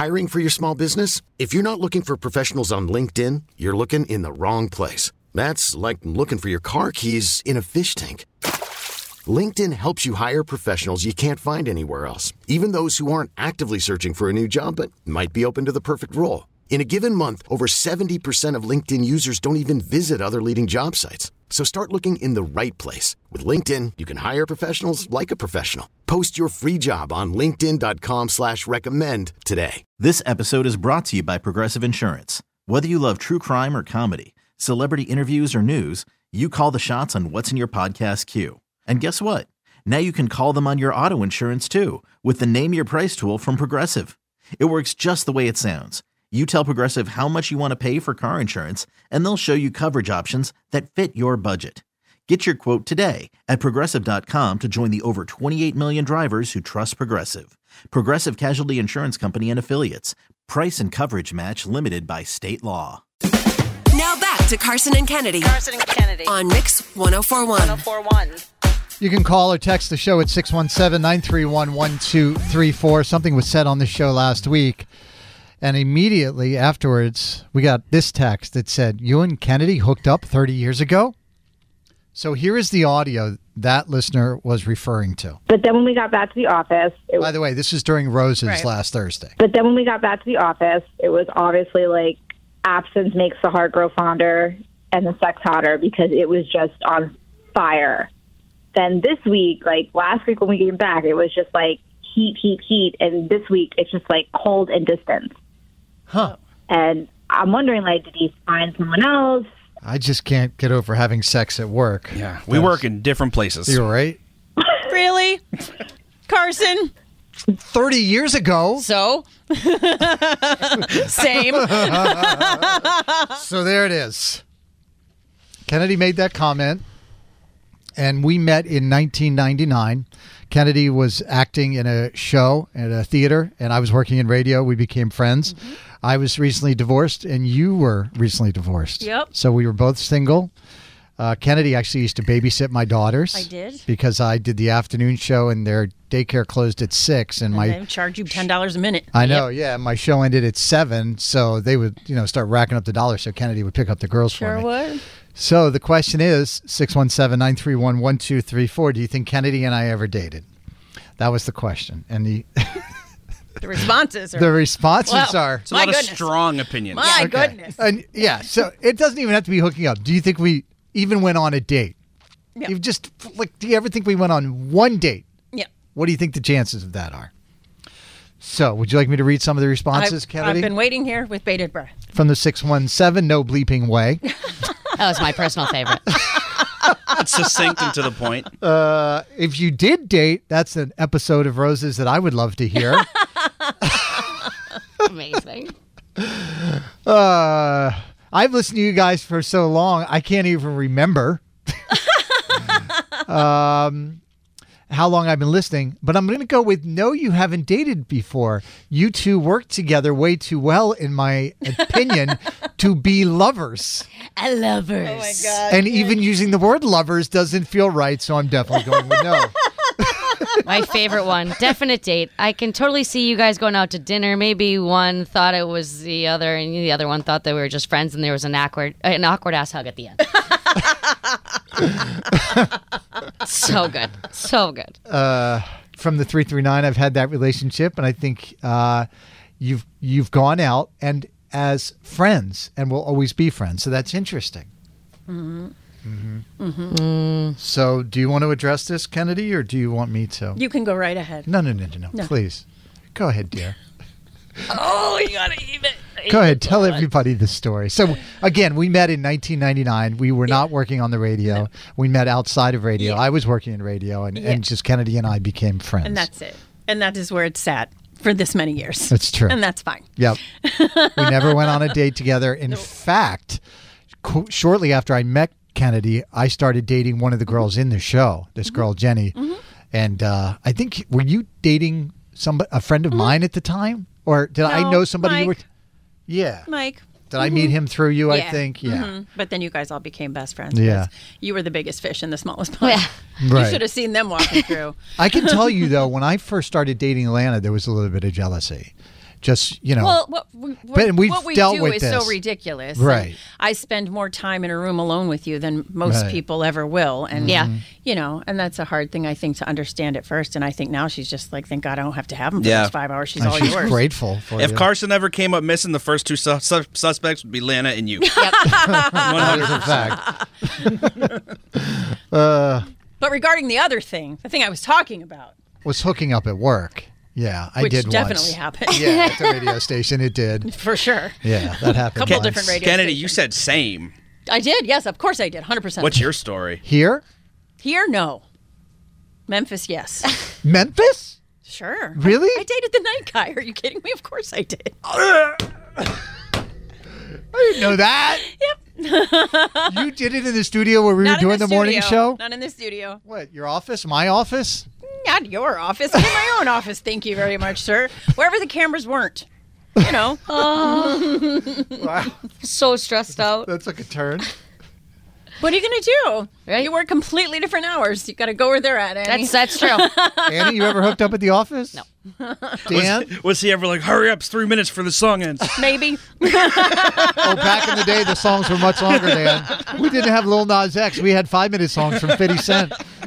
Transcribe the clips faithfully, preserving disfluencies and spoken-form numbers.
Hiring for your small business? If you're not looking for professionals on LinkedIn, you're looking in the wrong place. That's like looking for your car keys in a fish tank. LinkedIn helps you hire professionals you can't find anywhere else, even those who aren't actively searching for a new job but might be open to the perfect role. In a given month, over seventy percent of LinkedIn users don't even visit other leading job sites. So start looking in the right place. With LinkedIn, you can hire professionals like a professional. Post your free job on linkedin dot com slash recommend today. This episode is brought to you by Progressive Insurance. Whether you love true crime or comedy, celebrity interviews or news, you call the shots on what's in your podcast queue. And guess what? Now you can call them on your auto insurance too with the Name Your Price tool from Progressive. It works just the way it sounds. You tell Progressive how much you want to pay for car insurance, and they'll show you coverage options that fit your budget. Get your quote today at Progressive dot com to join the over twenty-eight million drivers who trust Progressive. Progressive Casualty Insurance Company and Affiliates. Price and coverage match limited by state law. Now back to Carson and Kennedy. Carson and Kennedy. On Mix one oh four one. one oh four one. You can call or text the show at six one seven, nine three one, one two three four. Something was said on the show last week. And immediately afterwards, we got this text that said, you and Kennedy hooked up thirty years ago? So here is the audio that listener was referring to. But then when we got back to the office... It By the way, this is during Rose's Right. last Thursday. But then when we got back to the office, it was obviously like absence makes the heart grow fonder and the sex hotter because it was just on fire. Then this week, like last week when we came back, it was just like heat, heat, heat. And this week, it's just like cold and distant. Huh. And I'm wondering, like, did he find someone else? I just can't get over having sex at work. Yeah, we work in different places. You're right. Really? Carson? thirty years ago. So? Same. So there it is. Kennedy made that comment, and we met in nineteen ninety-nine. Kennedy was acting in a show at a theater, and I was working in radio. We became friends. Mm-hmm. I was recently divorced, and you were recently divorced. Yep. So we were both single. Uh, Kennedy actually used to babysit my daughters. I did. Because I did the afternoon show, and their daycare closed at six. And, And my they charge you ten dollars a minute. I know, Yep. yeah. My show ended at seven, so they would, you know, start racking up the dollars so Kennedy would pick up the girls Sure for me. would. So the question is, six one seven, nine three one, one two three four, do you think Kennedy and I ever dated? That was the question. And the The responses are... the responses Well, are... It's a My lot goodness. of strong opinions. My Okay. goodness. And yeah, so it doesn't even have to be hooking up. Do you think we even went on a date? Yeah. You just, like, do you ever think we went on one date? Yeah. What do you think the chances of that are? So, would you like me to read some of the responses, I've, Kennedy? I've been waiting here with bated breath. From the six one seven, no bleeping way. That was my personal favorite. It's succinct and to the point. Uh, if you did date, that's an episode of Roses that I would love to hear. Amazing. Uh, I've listened to you guys for so long, I can't even remember um, how long I've been listening. But I'm going to go with no, you haven't dated before. You two work together way too well, in my opinion, to be lovers. I love her. Oh, my God. And even using the word lovers doesn't feel right, so I'm definitely going with no. My favorite one. Definite date. I can totally see you guys going out to dinner. Maybe one thought it was the other, and the other one thought that we were just friends, and there was an awkward, an awkward ass hug at the end. So good. So good. Uh, from the three three nine, I've had that relationship, and I think uh, you've you've gone out and as friends, and will always be friends. So that's interesting. Mm-hmm. Mm-hmm. Mm-hmm. Mm. So, do you want to address this, Kennedy, or do you want me to? You can go right ahead. No, no, no, no, no. No. Please, go ahead, dear. Oh, you gotta eat it. Go ahead, tell everybody the story. So, again, we met in nineteen ninety-nine. We were not working on the radio. No. We met outside of radio. Yeah. I was working in radio, and, Yeah. and just Kennedy and I became friends. And that's it. And that is where it's sat for this many years. That's true. And that's fine. Yep. We never went on a date together. In fact, co- shortly after I met Kennedy, I started dating one of the girls in the show, this Mm-hmm. girl, Jenny. Mm-hmm. And uh, I think, were you dating somebody, a friend of Mm-hmm. mine at the time? Or did I No, know somebody you were... Mike. Yeah. Mike. Did I meet him through you, I Yeah. think? Yeah. Mhm. But then you guys all became best friends. Yeah. because You were the biggest fish in the smallest pond. Yeah. You Right. should have seen them walking through. I can tell you, though, when I first started dating Alana, there was a little bit of jealousy. Just, you know. Well, what we, But we've what we dealt do with is this. so ridiculous. Right. And I spend more time in a room alone with you than most Right. people ever will. And, Yeah. you know, and that's a hard thing, I think, to understand at first. And I think now she's just like, thank God I don't have to have him for Yeah. those five hours. She's And all she's yours. grateful for If you. Carson ever came up missing, the first two su- su- suspects would be Lana and you. That is a fact. uh, But regarding the other thing, the thing I was talking about, was hooking up at work. Yeah, I which did definitely once. happened. Yeah, at the radio station, it did. For sure. Yeah, that happened. Couple once. different radio Kennedy, stations. you said same. I did. Yes, of course I did. one hundred percent. What's your story? Here? Here? No. Memphis, yes. Memphis? Sure. Really? I, I dated the night guy. Are you kidding me? Of course I did. I didn't know that. Yep. You did it in the studio where we Not were in doing the, morning studio. show? Not in the studio. What, your office? My office? Not your office. I'm in my own office. Thank you very much, sir. Wherever the cameras weren't. You know. Wow, So stressed out. that took a turn. What are you going to do? Right. You work completely different hours. You got to go where they're at, Annie. That's that's true. Annie, you ever hooked up at the office? No. Dan? Was, was he ever like, hurry up, it's three minutes for the song ends? Maybe. Oh, back in the day, the songs were much longer, Dan. We didn't have Lil Nas X. We had five-minute songs from fifty Cent.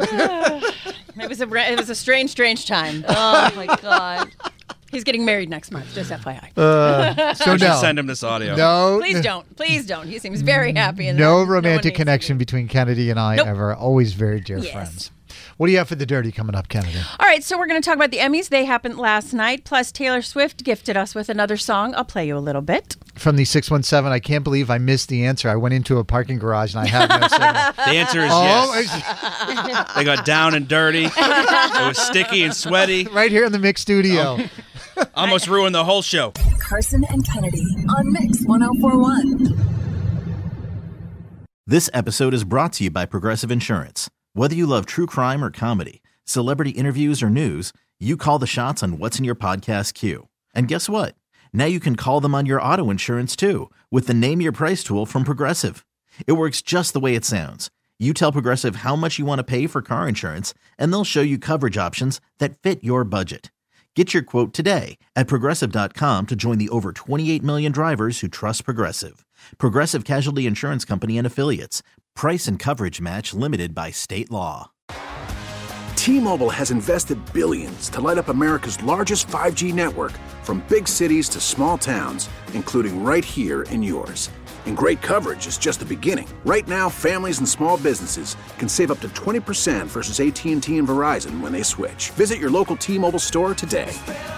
It was a it was a strange, strange time. Oh my god. He's getting married next month. Just F Y I. Uh, so I should no. send him this audio. No. Please don't. Please don't. He seems very happy. And No one romantic needs to connection be. between Kennedy and I Nope. ever. Always very dear Yes. friends. What do you have for the dirty coming up, Kennedy? All right, so we're going to talk about the Emmys. They happened last night. Plus, Taylor Swift gifted us with another song. I'll play you a little bit. From the six one seven, I can't believe I missed the answer. I went into a parking garage and I have no signal. The answer is Oh, yes. They got down and dirty. It was sticky and sweaty. right here in the mix studio. Almost ruined the whole show. Carson and Kennedy on Mix one oh four point one. This episode is brought to you by Progressive Insurance. Whether you love true crime or comedy, celebrity interviews or news, you call the shots on what's in your podcast queue. And guess what? Now you can call them on your auto insurance too with the Name Your Price tool from Progressive. It works just the way it sounds. You tell Progressive how much you want to pay for car insurance, and they'll show you coverage options that fit your budget. Get your quote today at Progressive dot com to join the over twenty-eight million drivers who trust Progressive. Progressive Casualty Insurance Company and Affiliates. Price and coverage match limited by state law. T-Mobile has invested billions to light up America's largest five G network, from big cities to small towns, including right here in yours. And great coverage is just the beginning. Right now, families and small businesses can save up to twenty percent versus A T and T and Verizon when they switch. Visit your local T-Mobile store today.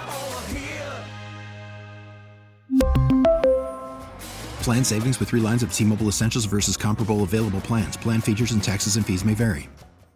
Plan savings with three lines of T-Mobile Essentials versus comparable available plans. Plan features and taxes and fees may vary.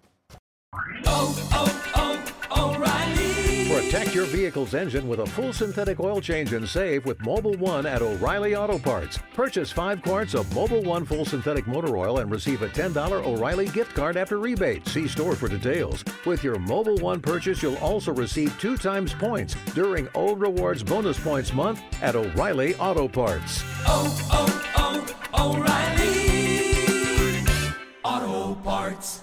Protect your vehicle's engine with a full synthetic oil change and save with Mobile One at O'Reilly Auto Parts. Purchase five quarts of Mobile One full synthetic motor oil and receive a ten dollars O'Reilly gift card after rebate. See store for details. With your Mobile One purchase, you'll also receive two times points during O Rewards Bonus Points Month at O'Reilly Auto Parts. Oh, oh, oh, O'Reilly Auto Parts.